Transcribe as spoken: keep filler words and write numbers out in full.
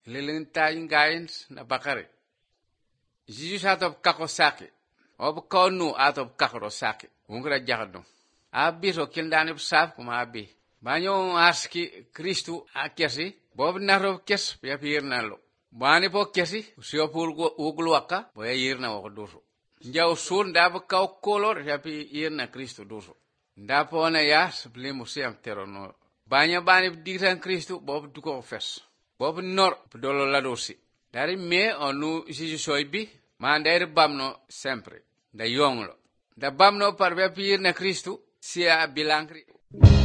Lilin tayin gains na bakare. Jesus atop kako sake. Ob konu atop kakoro sake. Ungra jahadno. Abi so kindani saf kuma abi. Banyo aski Kristu akesi. Bob naro kes ya pirnalo. Bani po kesi sio pulgo ugluaka boya yirna wakuduso. Njau sun dab kau kolor ya pi yirna Kristu duso. Ndapo na ya sublimu siam terono. Banya bani diran Kristu bob duko fes. Bob nor pedolo ladosi. Dari me onu sisi soibi mandere bamno sempre. Da yonglo. Da bamno parbe pi yirna Kristu sia bilangri.